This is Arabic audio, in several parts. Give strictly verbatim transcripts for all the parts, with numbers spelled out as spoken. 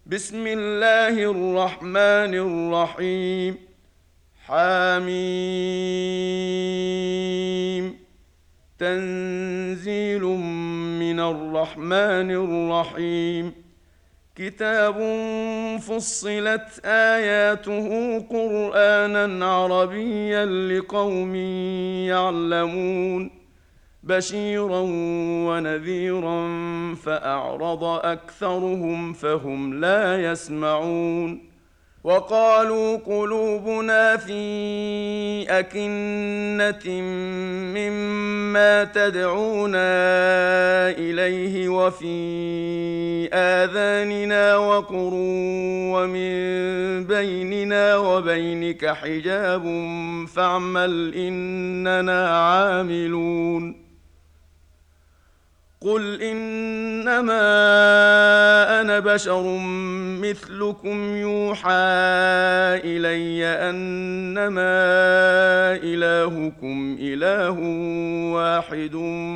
بسم الله الرحمن الرحيم. حميم. تنزيل من الرحمن الرحيم. كتاب فصلت آياته قرآنا عربيا لقوم يعلمون بشيرا ونذيرا فأعرض أكثرهم فهم لا يسمعون. وقالوا قلوبنا في أكنة مما تدعونا إليه وفي آذاننا وقر ومن بيننا وبينك حجاب فاعمل إننا عاملون. قل إنما أنا بشر مثلكم يوحى إلي أنما إلهكم إله واحد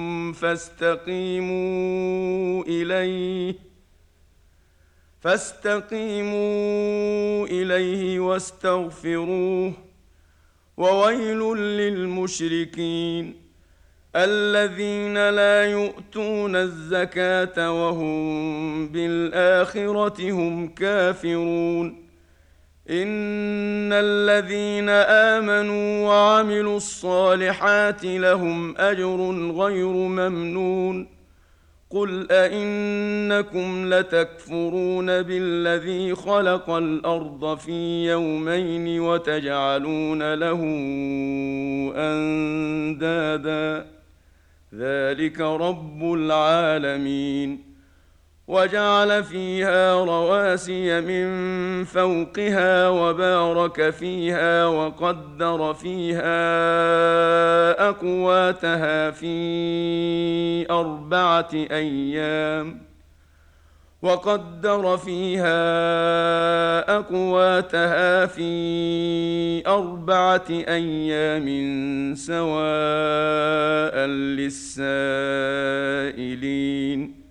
فاستقيموا إليه فاستقيموا إليه واستغفروه. وويل للمشركين الذين لا يؤتون الزكاة وهم بالآخرة هم كافرون. إن الذين آمنوا وعملوا الصالحات لهم أجر غير ممنون. قل أئنكم لتكفرون بالذي خلق الأرض في يومين وتجعلون له أندادا ذلك رب العالمين. وجعل فيها رواسي من فوقها وبارك فيها وقدر فيها أقواتها في أربعة أيام وقدر فيها أقواتها في أربعة أيام سواء للسائلين.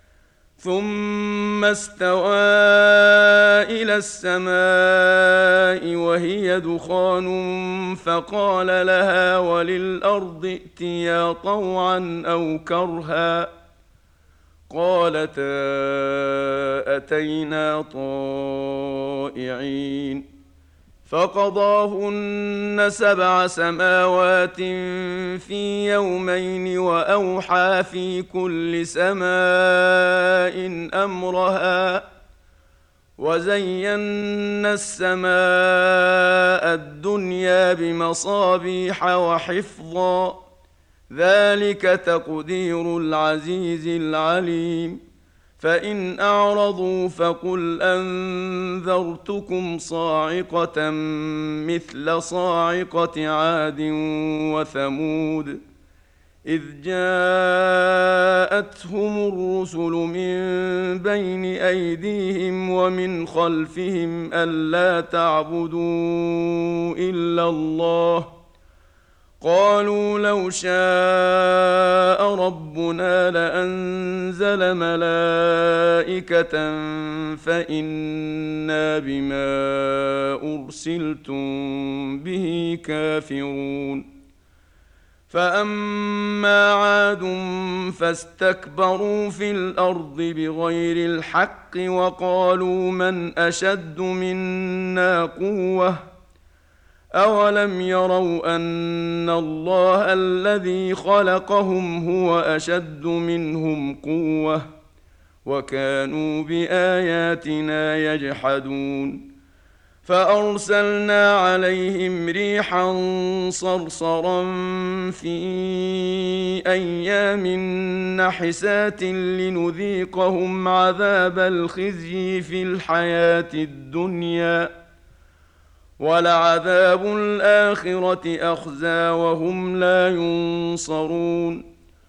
ثم استوى إلى السماء وهي دخان فقال لها وللأرض ائتيا طوعا أو كرها قالتا أتينا طائعين. فقضاهن سبع سماوات في يومين وأوحى في كل سماء أمرها وزينا السماء الدنيا بمصابيح وحفظا ذلك تقدير العزيز العليم. فإن أعرضوا فقل أنذرتكم صاعقة مثل صاعقة عاد وثمود إذ جاءتهم الرسل من بين أيديهم ومن خلفهم ألا تعبدوا إلا الله قالوا لو شاء ربنا لأنزل ملائكة فإنا بما أرسلتم به كافرون. فأما عاد فاستكبروا في الأرض بغير الحق وقالوا من أشد منا قوة أولم يروا أن الله الذي خلقهم هو أشد منهم قوة وكانوا بآياتنا يجحدون. فأرسلنا عليهم ريحا صرصرا في أيام نحسات لنذيقهم عذاب الخزي في الحياة الدنيا ولعذاب الآخرة أخزى وهم لا ينصرون.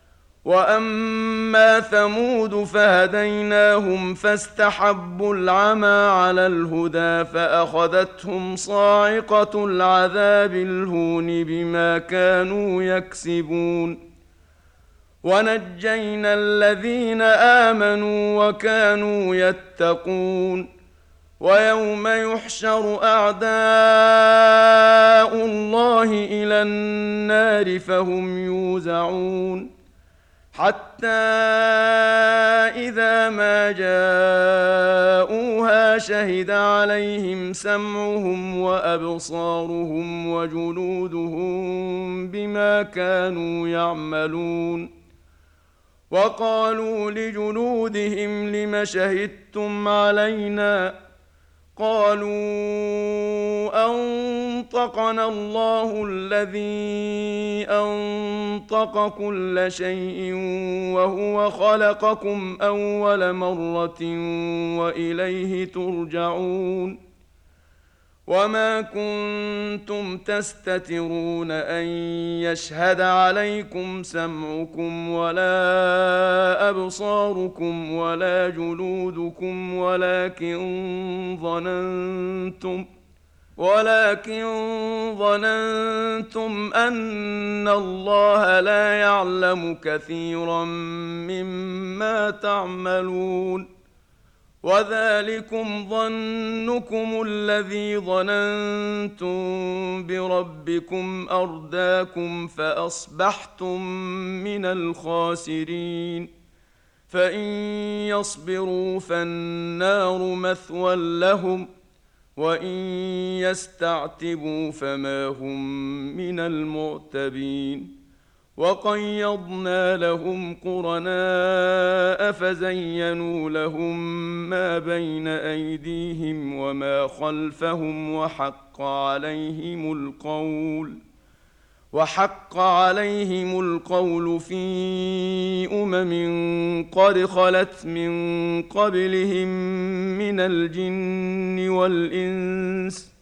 وأما ثمود فهديناهم فاستحبوا العمى على الهدى فأخذتهم صاعقة العذاب الهون بما كانوا يكسبون. ونجينا الذين آمنوا وكانوا يتقون ويوم يحشر أعداء الله إلى النار فهم يوزعون حتى إذا ما جاءوها شهد عليهم سمعهم وأبصارهم وجلودهم بما كانوا يعملون وقالوا لجلودهم لم شهدتم علينا قالوا أنطقنا الله الذي أنطق كل شيء وهو خلقكم أول مرة وإليه ترجعون وما كنتم تستترون أن يشهد عليكم سمعكم ولا أبصاركم ولا جلودكم ولكن ظننتم ولكن ظننتم أن الله لا يعلم كثيرا مما تعملون وذلكم ظنكم الذي ظننتم بربكم أرداكم فأصبحتم من الخاسرين فإن يصبروا فالنار مثوى لهم وإن يستعتبوا فما هم من المعتبين وقيضنا لهم قرناء فزينوا لهم ما بين أيديهم وما خلفهم وحق عليهم القول وحق عليهم القول في أمم قد خلت من قبلهم من الجن والإنس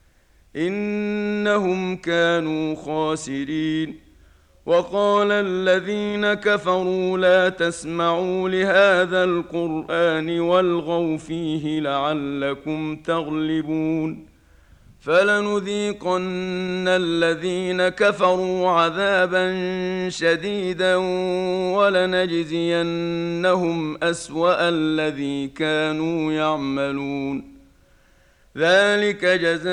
إنهم كانوا خاسرين وقال الذين كفروا لا تسمعوا لهذا القرآن والغوا فيه لعلكم تغلبون فلنذيقن الذين كفروا عذابا شديدا ولنجزينهم أسوأ الذي كانوا يعملون ذلك جزاء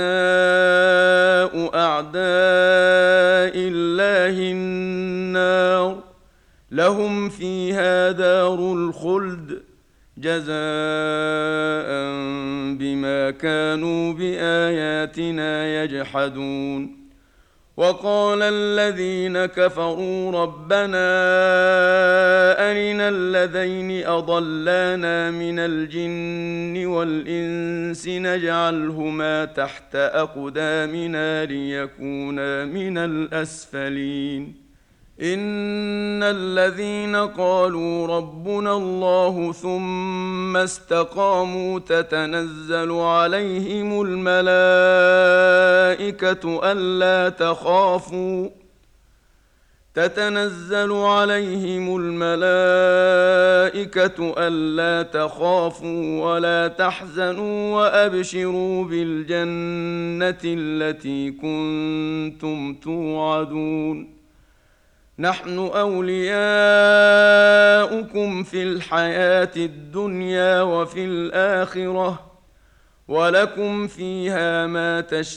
أعداء الله النار لهم فيها دار الخلد جزاء بما كانوا بآياتنا يجحدون وقال الذين كفروا ربنا أرنا الذين أضلانا من الجن والإنس نجعلهما تحت أقدامنا ليكونا من الأسفلين إن الذين قالوا ربنا الله ثم استقاموا تتنزل عليهم الملائكة ألا تخافوا تتنزل عليهم الملائكة ألا تخافوا ولا تحزنوا وأبشروا بالجنة التي كنتم توعدون نحن أولياؤكم في الحياة الدنيا وفي الآخرة ولكم فيها ما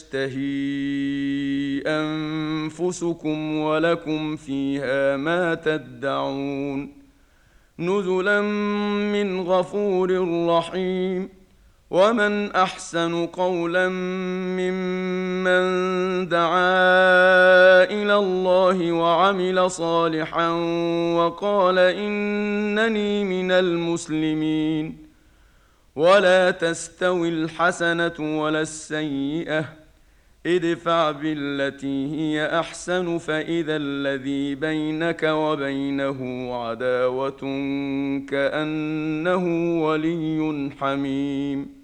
تشتهي أنفسكم ولكم فيها ما تدعون نزلا من غفور رحيم ومن أحسن قولا ممن دعا إلى الله وعمل صالحا وقال إنني من المسلمين ولا تستوي الحسنة ولا السيئة ادفع بالتي هي أحسن فإذا الذي بينك وبينه عداوة كأنه ولي حميم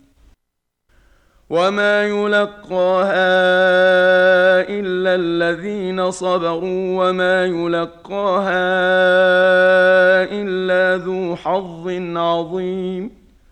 وما يلقاها إلا الذين صبروا وما يلقاها إلا ذو حظ عظيم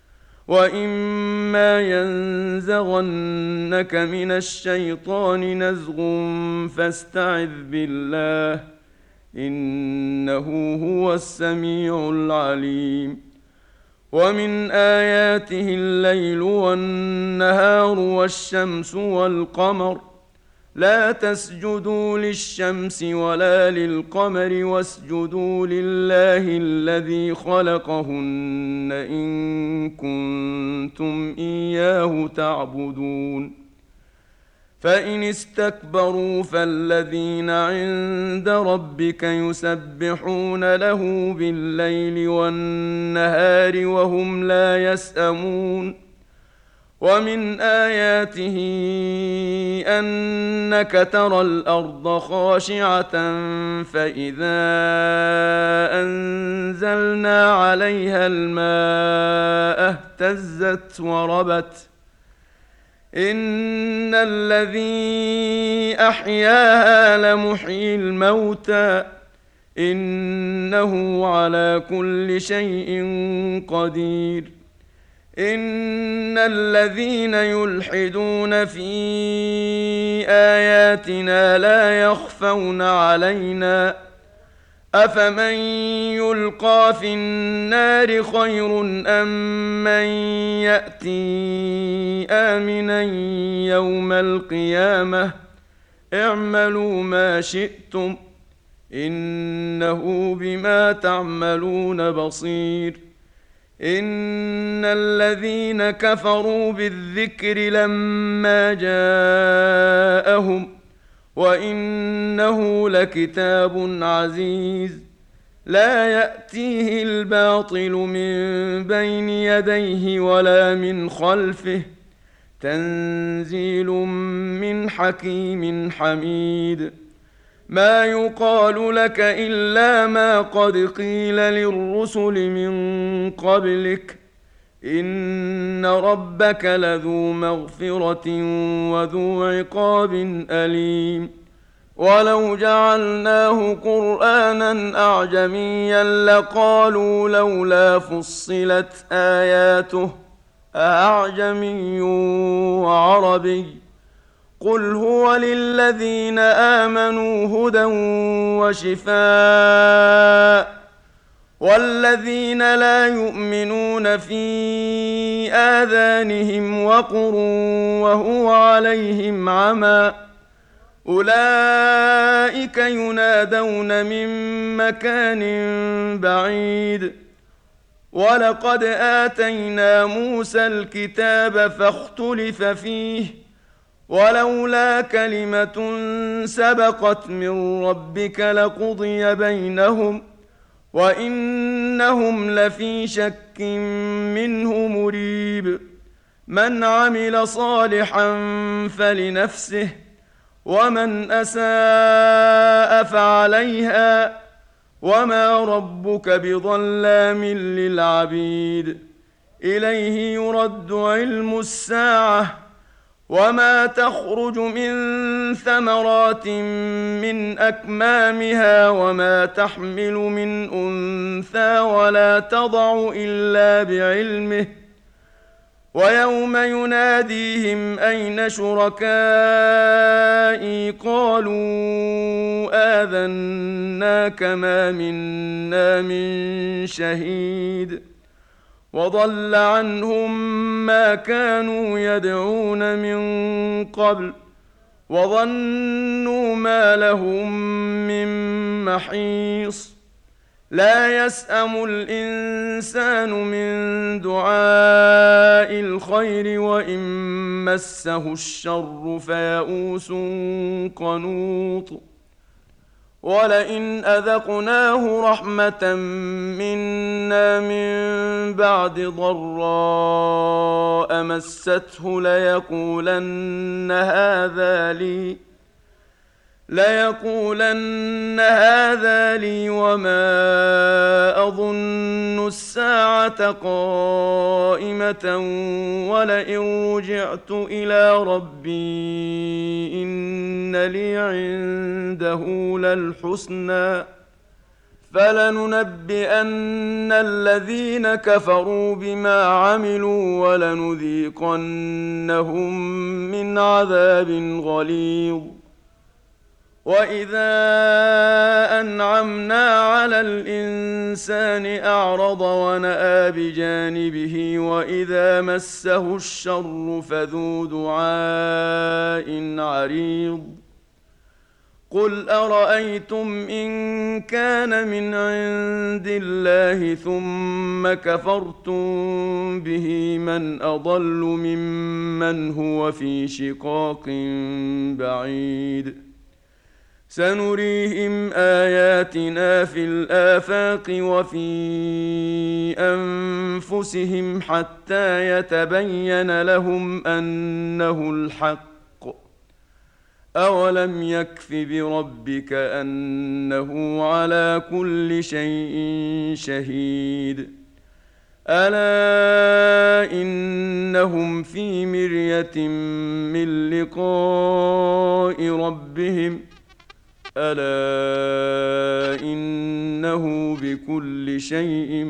وإما ينزغنك من الشيطان نزغ فاستعذ بالله إنه هو السميع العليم ومن آياته الليل والنهار والشمس والقمر لا تسجدوا للشمس ولا للقمر واسجدوا لله الذي خلقهن إن كنتم إياه تعبدون فإن استكبروا فالذين عند ربك يسبحون له بالليل والنهار وهم لا يسأمون ومن آياته أنك ترى الأرض خاشعة فإذا أنزلنا عليها الماء اهتزت وربت إن الذي أحياها لمحيي الموتى إنه على كل شيء قدير إن الذين يلحدون في آياتنا لا يخفون علينا أفمن يلقى في النار خير أم من يأتي آمنا يوم القيامة اعملوا ما شئتم إنه بما تعملون بصير إن الذين كفروا بالذكر لما جاءهم وإنه لكتاب عزيز لا يأتيه الباطل من بين يديه ولا من خلفه تنزيل من حكيم حميد ما يقال لك إلا ما قد قيل للرسل من قبلك إن ربك لذو مغفرة وذو عقاب أليم ولو جعلناه قرآنا أعجميا لقالوا لولا فصلت آياته أعجمي وعربي قل هو للذين آمنوا هدى وشفاء والذين لا يؤمنون في آذانهم وقر وهو عليهم عمى أولئك ينادون من مكان بعيد ولقد آتينا موسى الكتاب فاختلف فيه ولولا كلمة سبقت من ربك لقضي بينهم وإنهم لفي شك منه مريب من عمل صالحا فلنفسه ومن أساء فعليها وما ربك بظلام للعبيد إليه يرد علم الساعة وما تخرج من ثمرات من أكمامها وما تحمل من أنثى ولا تضع إلا بعلمه ويوم يناديهم أين شركائي قالوا آذناك ما منا من شهيد وضل عنهم ما كانوا يدعون من قبل وظنوا ما لهم من محيص لا يسأم الإنسان من دعاء الخير وإن مسه الشر فيئوس قنوط ولئن أذقناه رحمة منا من بعد ضراء مسته ليقولن هذا لي ليقولن هذا لي وما أظن الساعة قائمة ولئن رجعت إلى ربي إن لي عنده للحسنى فلننبئن الذين كفروا بما عملوا ولنذيقنهم من عذاب غليظ وإذا أنعمنا على الإنسان أعرض ونأى بجانبه وإذا مسه الشر فذو دعاء عريض قل أرأيتم إن كان من عند الله ثم كفرتم به من أضل ممن هو في شقاق بعيد سنريهم آياتنا في الآفاق وفي أنفسهم حتى يتبين لهم أنه الحق أولم يكف بربك أنه على كل شيء شهيد ألا إنهم في مرية من لقاء ربهم ألا إنه بكل شيء